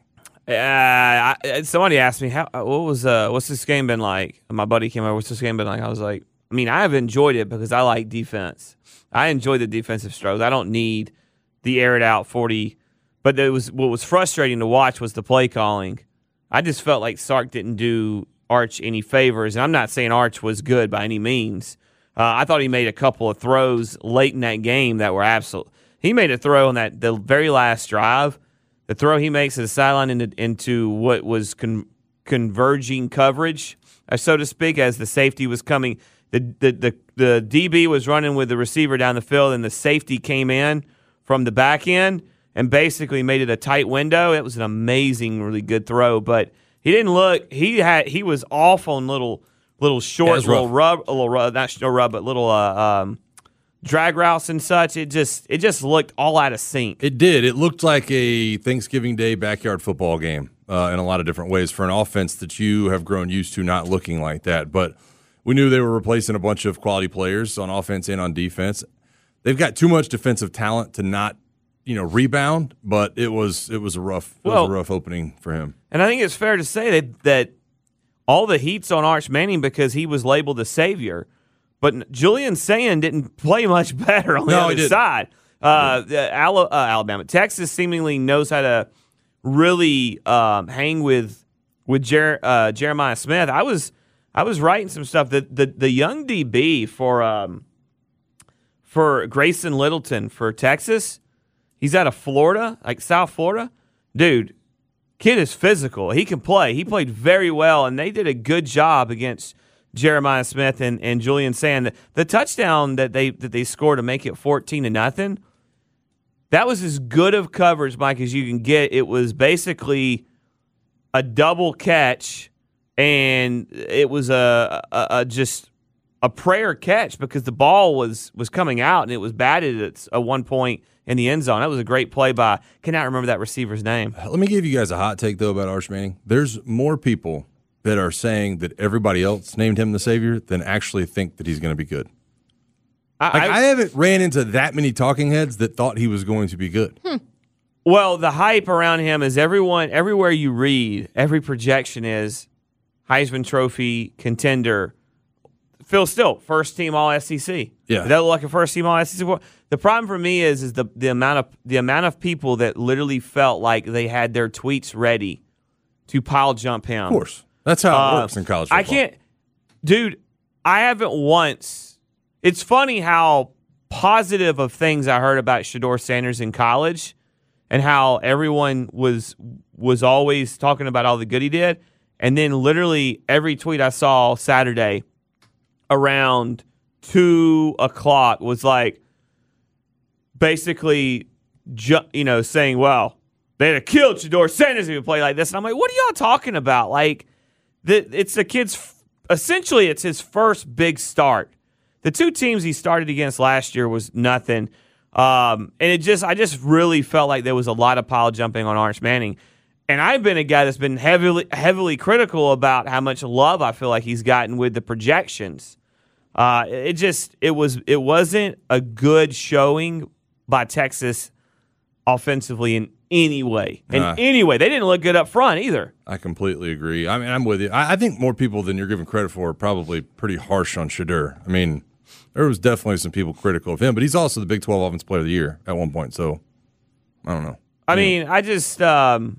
Uh, I, somebody asked me how what was uh what's this game been like? My buddy came over. What's this game been like? I was like, I mean, I have enjoyed it because I like defense. I enjoy the defensive strokes. I don't need the air it out forty. But it was what was frustrating to watch was the play calling. I just felt like Sark didn't do Arch any favors, and I'm not saying Arch was good by any means. Uh, I thought he made a couple of throws late in that game that were absolute. He made a throw on that the very last drive. The throw he makes at the sideline into, into what was con, converging coverage, uh, so to speak, as the safety was coming. The, the the the D B was running with the receiver down the field, and the safety came in from the back end and basically made it a tight window. It was an amazing, really good throw, but he didn't look. He had he was off on little little short,
yeah,
little rub, a little rub, not no rub, but little uh, um, drag routes and such. It just it just looked all out of sync.
It did. It looked like a Thanksgiving Day backyard football game uh, in a lot of different ways for an offense that you have grown used to not looking like that. But we knew they were replacing a bunch of quality players on offense and on defense. They've got too much defensive talent to not, you know, rebound. But it was it was a rough it
well,
was a rough opening for him.
And I think it's fair to say that that all the heat's on Arch Manning because he was labeled the savior. But Julian Sand didn't play much better on the
no,
other side. Uh, the Ala- uh, Alabama, Texas seemingly knows how to really um, hang with with Jer- uh, Jeremiah Smith. I was I was writing some stuff that the the young D B for um, for Grayson Littleton for Texas. He's out of Florida, like South Florida, dude. Kid is physical. He can play. He played very well, and they did a good job against Jeremiah Smith and, and Julian Sand. The, the touchdown that they that they scored to make it fourteen to nothing, that was as good of coverage, Mike, as you can get. It was basically a double catch, and it was a, a, a just a prayer catch because the ball was was coming out and it was batted at a one point in the end zone. That was a great play by, cannot remember that receiver's name.
Let me give you guys a hot take, though, about Arch Manning. There's more people that are saying that everybody else named him the savior than actually think that he's going to be good.
I,
like,
I,
I haven't ran into that many talking heads that thought he was going to be good.
Hmm.
Well, the hype around him is everyone, everywhere you read, every projection is Heisman Trophy contender. Phil Still, first team All S E C.
Yeah,
that look like a first team All S E C. The problem for me is is the the amount of the amount of people that literally felt like they had their tweets ready to pile jump him.
Of course, that's how it
uh,
works in college football.
I can't, dude. I haven't once. It's funny how positive of things I heard about Shedeur Sanders in college, and how everyone was was always talking about all the good he did, and then literally every tweet I saw Saturday around two o'clock was like basically, ju- you know, saying, well, they'd have killed Shedeur Sanders if he played like this. And I'm like, what are y'all talking about? Like, the, it's the kid's, essentially, it's his first big start. The two teams he started against last year was nothing. Um, and it just, I just really felt like there was a lot of pile jumping on Arch Manning. And I've been a guy that's been heavily heavily critical about how much love I feel like he's gotten with the projections. Uh, it just it was it wasn't a good showing by Texas offensively in any way. In
Uh,
any way, they didn't look good up front either.
I completely agree. I mean, I'm with you. I, I think more people than you're giving credit for are probably pretty harsh on Shedeur. I mean, there was definitely some people critical of him, but he's also the Big twelve Offensive Player of the Year at one point. So I don't know.
I mean, I just um,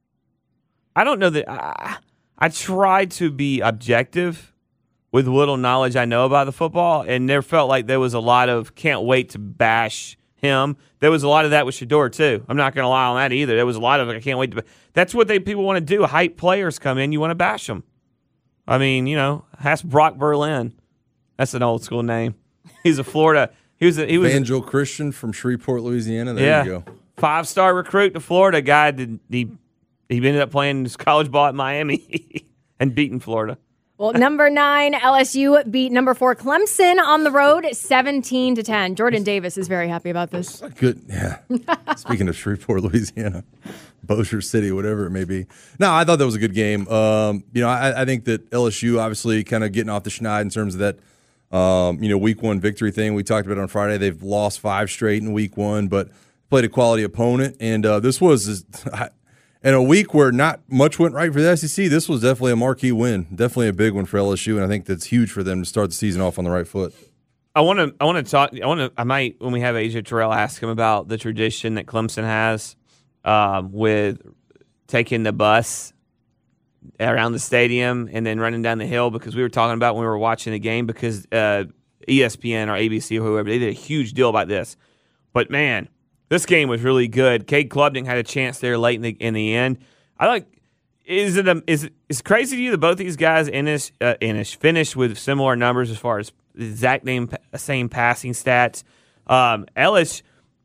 I don't know that I, I try to be objective with little knowledge I know about the football, and there felt like there was a lot of can't wait to bash him. There was a lot of that with Shedeur too. I'm not going to lie on that either. There was a lot of I can't wait to. That's what they people want to do. Hype players come in, you want to bash them. I mean, you know, ask Brock Berlin. That's an old school name. He's a Florida. He was. A, he was.
Evangel Christian from Shreveport, Louisiana. There
yeah,
you go.
Five star recruit to Florida. Guy did he. He ended up playing his college ball at Miami and beating Florida.
Well, number nine, L S U beat number four, Clemson on the road, seventeen to ten. Jordan Davis is very happy about this.
Good, yeah. Speaking of Shreveport, Louisiana, Bossier City, whatever it may be. No, I thought that was a good game. Um, you know, I, I think that L S U obviously kind of getting off the schneid in terms of that, um, you know, week one victory thing we talked about on Friday. They've lost five straight in week one, but played a quality opponent, and uh, this was. I, in a week where not much went right for the S E C, this was definitely a marquee win. Definitely a big one for L S U, and I think that's huge for them to start the season off on the right foot.
I want to. I want to talk. I want to. I might, when we have A J Terrell, ask him about the tradition that Clemson has um, with taking the bus around the stadium and then running down the hill, because we were talking about when we were watching the game, because uh, E S P N or A B C or whoever, they did a huge deal about this. But man, this game was really good. Cade Klubnik had a chance there late in the in the end. I like. Is it a, is it, is it crazy to you that both these guys Ennis uh, Ennis finished with similar numbers as far as the exact name, same passing stats? Um, L S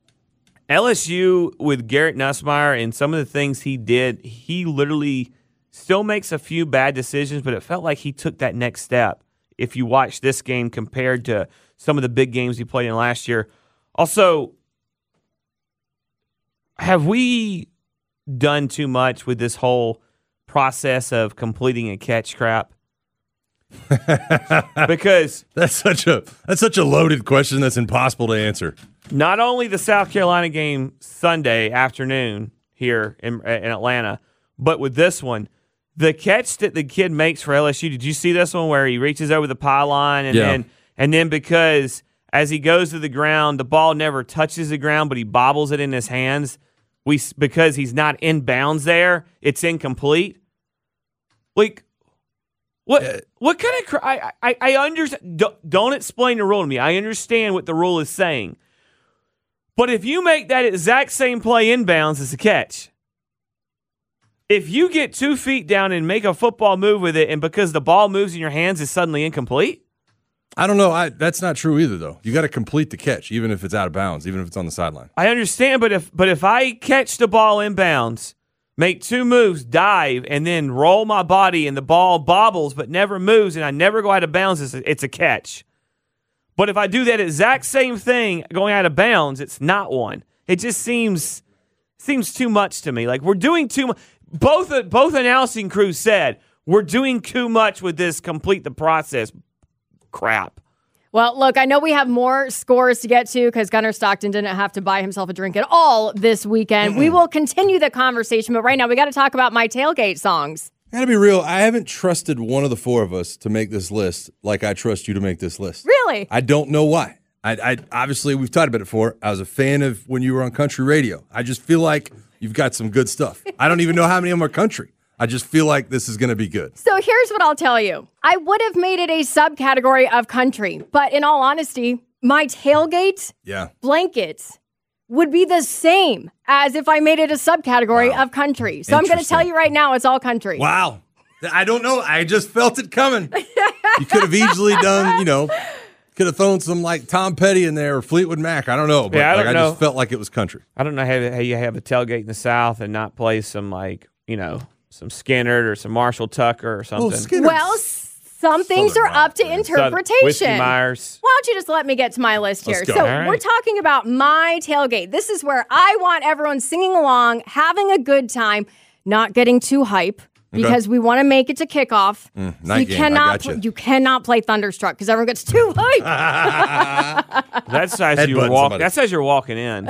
U with Garrett Nussmeier and some of the things he did, he literally still makes a few bad decisions, but it felt like he took that next step. If you watch this game compared to some of the big games he played in last year. Also, have we done too much with this whole process of completing a catch crap? Because
that's such a that's such a loaded question that's impossible to answer.
Not only the South Carolina game Sunday afternoon here in, in Atlanta, but with this one, the catch that the kid makes for L S U. Did you see this one where he reaches over the pylon and
yeah.
then and then because as he goes to the ground, the ball never touches the ground, but he bobbles it in his hands. We because he's not in bounds there, it's incomplete. Like, what? Uh, what kind of? I I I understand. Don't, don't explain the rule to me. I understand what the rule is saying, but if you make that exact same play inbounds as a catch, if you get two feet down and make a football move with it, and because the ball moves in your hands is suddenly incomplete.
I don't know. I, that's not true either, though. You got to complete the catch, even if it's out of bounds, even if it's on the sideline.
I understand, but if but if I catch the ball inbounds, make two moves, dive, and then roll my body, and the ball bobbles but never moves, and I never go out of bounds, it's a, it's a catch. But if I do that exact same thing going out of bounds, it's not one. It just seems seems too much to me. Like we're doing too much. Both both announcing crews said we're doing too much with this complete the process crap.
Well, look, I know we have more scores to get to because Gunnar Stockton didn't have to buy himself a drink at all this weekend. Mm-mm. We will continue the conversation, but right now we got to talk about my tailgate songs.
I gotta be real. I haven't trusted one of the four of us to make this list like I trust you to make this list.
Really?
I don't know why. I, I obviously, we've talked about it before. I was a fan of when you were on country radio. I just feel like you've got some good stuff. I don't even know how many of them are country. I just feel like this is going to be good.
So here's what I'll tell you. I would have made it a subcategory of country, but in all honesty, my tailgate
yeah.
blankets would be the same as if I made it a subcategory wow. of country. So I'm going to tell you right now, it's all country.
Wow. I don't know. I just felt it coming. You could have easily done, you know, could have thrown some like Tom Petty in there or Fleetwood Mac. I don't know. But
yeah, I, don't
like,
know.
I just felt like it was country.
I don't know how, how you have a tailgate in the South and not play some like, you know, some Skinner or some Marshall Tucker or something.
Well, well some things
Southern
are up to
man.
interpretation.
Whiskey Myers.
Why don't you just let me get to my list here?
Let's go.
So
All right.
we're talking about my tailgate. This is where I want everyone singing along, having a good time, not getting too hype. Because okay. we want to make it to kickoff.
Mm,
so you
game.
cannot
gotcha.
pl- you cannot play Thunderstruck because everyone gets too hype.
That's as you walk. That's as you're walking in.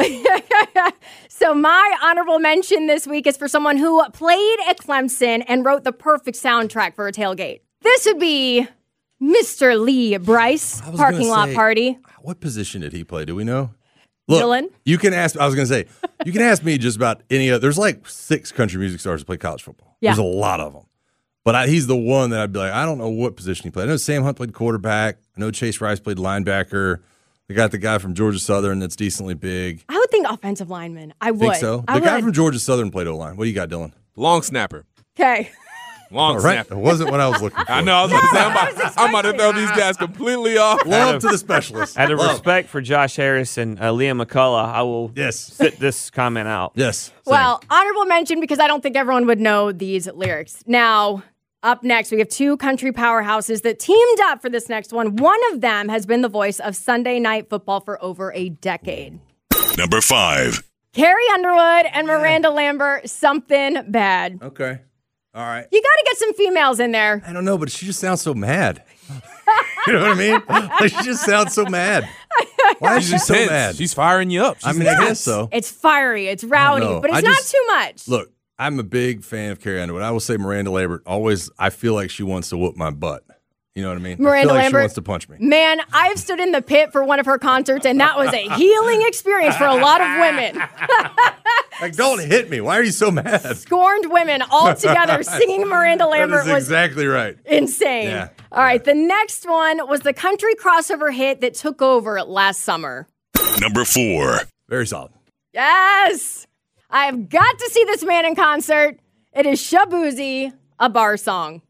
So my honorable mention this week is for someone who played at Clemson and wrote the perfect soundtrack for a tailgate. This would be Mister Lee Bryce, Parking Lot
say,
Party.
What position did he play? Do we know? Look,
Dylan?
You can ask. I was going to say, you can ask me just about any other. There's like six country music stars that play college football.
Yeah.
There's a lot of them. But I, he's the one that I'd be like, I don't know what position he played. I know Sam Hunt played quarterback. I know Chase Rice played linebacker. They got the guy from Georgia Southern that's decently big.
I would think offensive lineman. I would.
Think so? The
I
guy
would.
from Georgia Southern played O-line. What do you got, Dylan?
Long snapper.
Okay.
Long
All right.
snapper.
It wasn't what I was looking for.
I know. I was about to say, I'm
I was
about, I'm about to throw these guys completely off.
Love to the specialist.
Out of
Love.
respect for Josh Harris and uh, Liam McCullough, I will
Yes.
sit this comment out.
Yes. Same.
Well, honorable mention because I don't think everyone would know these lyrics. Now, up next, we have two country powerhouses that teamed up for this next one. One of them has been the voice of Sunday Night Football for over a decade.
Number five.
Carrie Underwood and Miranda Lambert, Something Bad.
Okay. All right.
You got to get some females in there.
I don't know, but she just sounds so mad. You know what I mean? Like, she just sounds so mad. Why is she so
intense.
mad?
She's firing you up. She's
I mean, I
intense.
guess so.
It's fiery, it's rowdy,
know.
but it's
I
not
just-
too much.
Look, I'm a big fan of Carrie Underwood. I will say Miranda Lambert always, I feel like she wants to whoop my butt. You know what I mean?
Miranda
I feel like
Lambert
she wants to punch me.
Man, I've stood in the pit for one of her concerts, and that was a healing experience for a lot of women.
Like, don't hit me. Why are you so mad?
Scorned women all together singing Miranda Lambert
That is
was
exactly right.
insane.
Yeah.
All right, the next one was the country crossover hit that took over last summer.
Number four.
Very solid.
Yes! I have got to see this man in concert. It is Shaboozey, A Bar Song.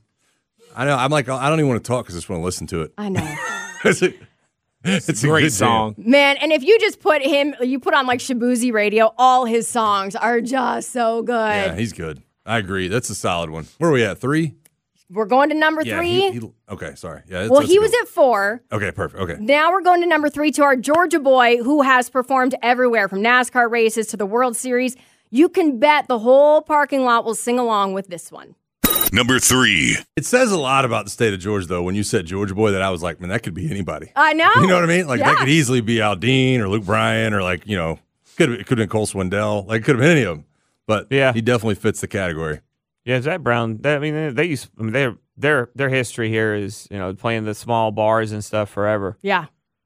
I know. I'm like, I don't even want to talk because I just want to listen to it.
I know.
it's a, it's a
Great
good
song.
jam.
Man, and if you just put him, you put on like Shaboozey Radio, all his songs are just so good.
Yeah, he's good. I agree. That's a solid one. Where are we at? Three?
We're going to number
Yeah,
three.
he- he- okay, sorry. Yeah. that's-
well,
that's
he
a
was
good
at four.
one. Okay, perfect. Okay.
Now we're going to number three to our Georgia boy who has performed everywhere from NASCAR races to the World Series. You can bet the whole parking lot will sing along with this one.
Number three.
It says a lot about the state of Georgia, though, when you said Georgia boy, that I was like, man, that could be anybody.
I know.
You know what I mean? Like,
Yeah.
that could easily be Aldine or Luke Bryan or, like, you know, could have, it could have been Cole Swindell. Like, it could have been any of them. But
Yeah.
he definitely fits the category.
Yeah, Zach Brown. They, I mean, they used. I mean, their their their history here is you know playing the small bars and stuff forever.
Yeah.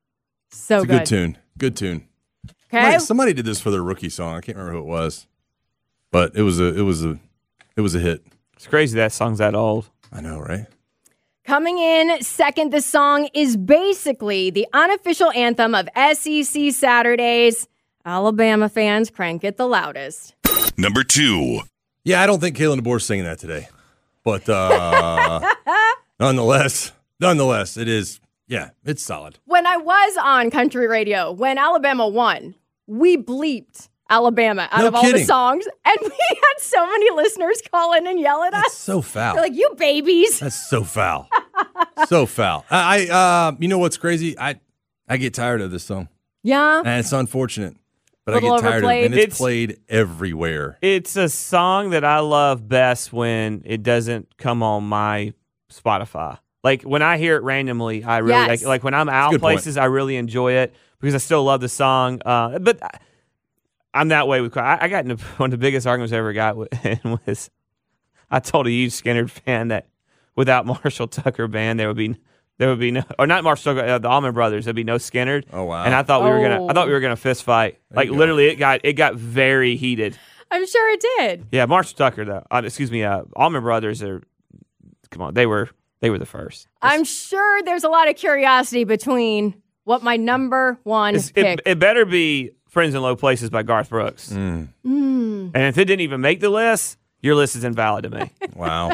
So
It's a
good.
good tune. Good tune.
Okay.
Somebody, somebody did this for their rookie song. I can't remember who it was. But it was a it was a it was a hit.
It's crazy that song's that old.
I know, right?
Coming in second, this song is basically the unofficial anthem of S E C Saturdays. Alabama fans, crank it the loudest.
Number two.
Yeah, I don't think Kalen DeBoer's singing that today. But uh, nonetheless, nonetheless, it is, yeah, it's solid.
When I was on country radio, when Alabama won, we bleeped Alabama out
No
of all the
kidding.
songs. And we had so many listeners call in and yell at
That's
us.
so foul.
They're like, you babies.
That's so foul. so foul. I, I uh, you know what's crazy? I, I get tired of this song.
Yeah.
And it's unfortunate. But I
Little
get tired of it.
overplayed.
And it's,
It's-
played everywhere.
It's a song that I love best when it doesn't come on my Spotify. Like when I hear it randomly, I really
Yes.
like. Like when I'm out
good point.
places, I really enjoy it because I still love the song. Uh, but I- I'm that way with. I, I got into one of the biggest arguments I ever got with, was I told a huge Skinner fan that without Marshall Tucker Band, there would be there would be no, or not Marshall Tucker, uh, the Allman Brothers, there'd be no Skinner.
Oh, wow.
And I thought we were gonna, I thought we
Oh.
were gonna fist fight. Like
you go.
literally, it got it got very heated.
I'm sure it did.
Yeah, Marshall Tucker though. Uh, excuse me, uh, Allman Brothers are. Come on, they were they were the first.
I'm sure there's a lot of curiosity between what my number one
It's-
pick.
it, it better be "Friends in Low Places" by Garth Brooks.
Mm,
Mm.
And if it didn't even make the list, your list is invalid to me.
wow.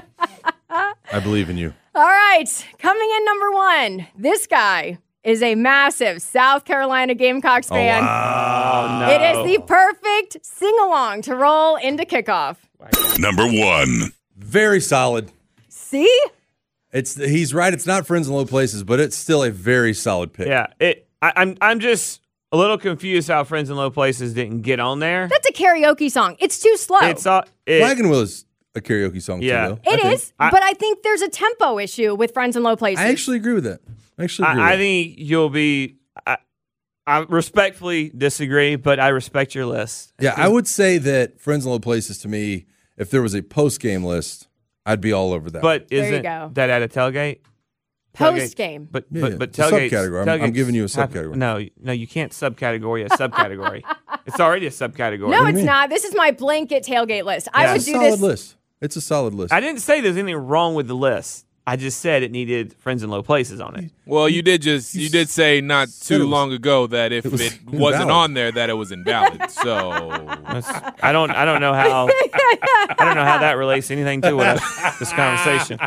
I believe in you.
All right, coming in number one, this guy is a massive South Carolina Gamecocks fan.
wow.
Oh, no.
It is the perfect sing-along to roll into kickoff.
Number one.
Very solid.
See?
It's He's right. It's not Friends in Low Places, but it's still a very solid pick.
Yeah, it. I, I'm I'm just a little confused how "Friends in Low Places" didn't get on there.
That's a karaoke song. It's too slow.
It's all. It,
Flag and Will is a karaoke song,
Yeah.
too, though.
It
I
is,
think.
I-
but I think there's a tempo issue with Friends in Low Places.
I actually agree with that. I actually agree
I, I
with
think you'll be. I, I respectfully disagree, but I respect your list.
that. Yeah, I would say that Friends in Low Places, to me, if there was a post-game list, I'd be all over that.
But
There you
isn't
go.
that at a tailgate?
Post game.
But
Yeah,
but
yeah.
but
It's a
tailgates,
subcategory. I'm- I'm
tailgates
giving you a
have-
subcategory.
No, no, you can't subcategory a subcategory. It's already a subcategory.
No,
do you
it's
mean?
not. This is my blanket tailgate list. I
Yeah.
would
it's a
do
solid
this.
list. It's a solid list.
I didn't say there's anything wrong with the list. I just said it needed Friends in Low Places on it.
Well, you did just you did say not
said it
too
was-
long ago that if
it was
it wasn't
invalid.
on there, that it was invalid. So
That's- I don't I don't know how I don't know how that relates to anything to it, this conversation.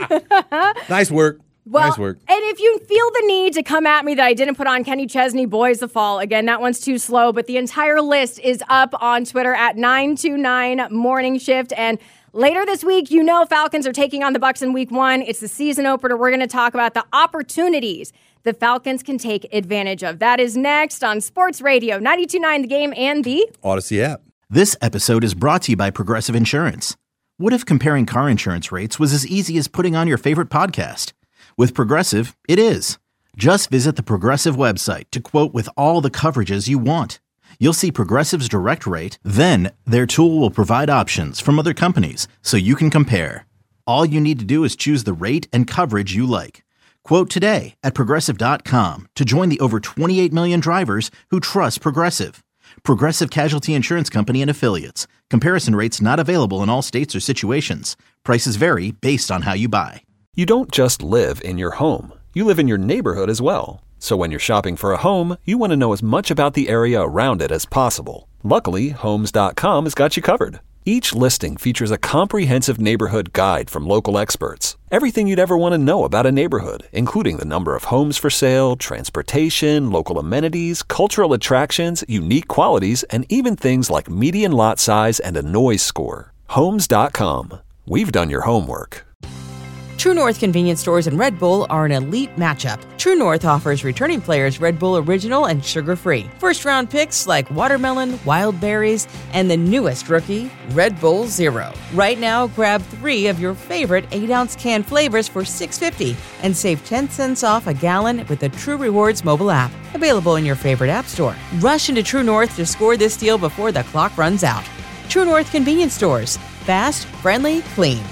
Nice work.
Well,
nice work.
and if you feel the need to come at me that I didn't put on Kenny Chesney, Boys the Fall, again, that one's too slow, but the entire list is up on Twitter at nine two nine Morning Shift. And later this week, you know Falcons are taking on the Bucs in week one. It's the season opener. We're going to talk about the opportunities the Falcons can take advantage of. That is next on Sports Radio ninety-two point nine The Game and the
Odyssey app.
This episode is brought to you by Progressive Insurance. What if comparing car insurance rates was as easy as putting on your favorite podcast? With Progressive, it is. Just visit the Progressive website to quote with all the coverages you want. You'll see Progressive's direct rate, then their tool will provide options from other companies so you can compare. All you need to do is choose the rate and coverage you like. Quote today at Progressive dot com to join the over twenty-eight million drivers who trust Progressive. Progressive Casualty Insurance Company and Affiliates. Comparison rates not available in all states or situations. Prices vary based on how you buy.
You don't just live in your home. You live in your neighborhood as well. So when you're shopping for a home, you want to know as much about the area around it as possible. Luckily, Homes dot com has got you covered. Each listing features a comprehensive neighborhood guide from local experts. Everything you'd ever want to know about a neighborhood, including the number of homes for sale, transportation, local amenities, cultural attractions, unique qualities, and even things like median lot size and a noise score. Homes dot com. We've done your homework.
True North convenience stores and Red Bull are an elite matchup. True North offers returning players Red Bull Original and sugar-free. First-round picks like watermelon, wild berries, and the newest rookie, Red Bull Zero. Right now, grab three of your favorite eight-ounce can flavors for six dollars and fifty cents and save ten cents off a gallon with the True Rewards mobile app. Available in your favorite app store. Rush into True North to score this deal before the clock runs out. True North convenience stores. Fast, friendly, clean.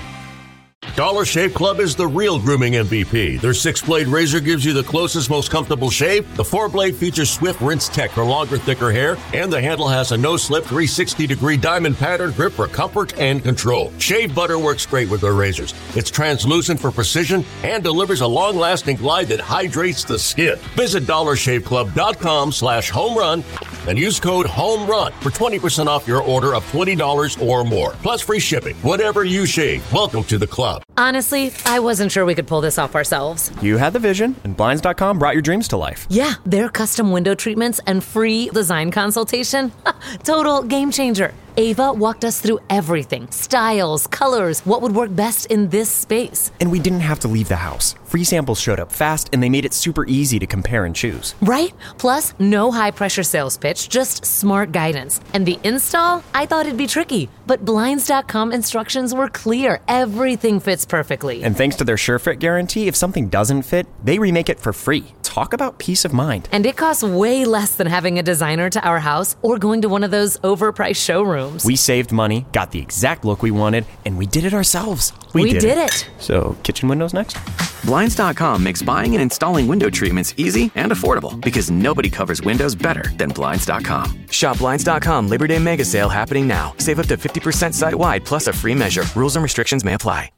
Dollar Shave Club is the real grooming M V P. Their six-blade razor gives you the closest, most comfortable shave. The four-blade features swift rinse tech for longer, thicker hair. And the handle has a no-slip three hundred sixty degree diamond pattern grip for comfort and control. Shave butter works great with their razors. It's translucent for precision and delivers a long-lasting glide that hydrates the skin. Visit dollar shave club dot com slash home run and use code HOMERUN for twenty percent off your order of twenty dollars or more. Plus free shipping. Whatever you shave, welcome to the club.
Honestly, I wasn't sure we could pull this off ourselves.
You had the vision, and Blinds dot com brought your dreams to life.
Yeah, their custom window treatments and free design consultation. Total game changer. Ava walked us through everything. Styles, colors, what would work best in this space.
And we didn't have to leave the house. Free samples showed up fast, and they made it super easy to compare and choose.
Right? Plus, no high-pressure sales pitch, just smart guidance. And the install? I thought it'd be tricky, but Blinds dot com instructions were clear. Everything fits perfectly.
And thanks to their SureFit guarantee, if something doesn't fit, they remake it for free. Talk about peace of mind.
And it costs way less than having a designer to our house or going to one of those overpriced showrooms.
We saved money, got the exact look we wanted, and we did it ourselves.
We, we did, did it. it.
So, kitchen windows next?
Blinds dot com makes buying and installing window treatments easy and affordable because nobody covers windows better than Blinds dot com. Shop Blinds dot com Labor Day Mega Sale happening now. Save up to fifty percent site-wide plus a free measure. Rules and restrictions may apply.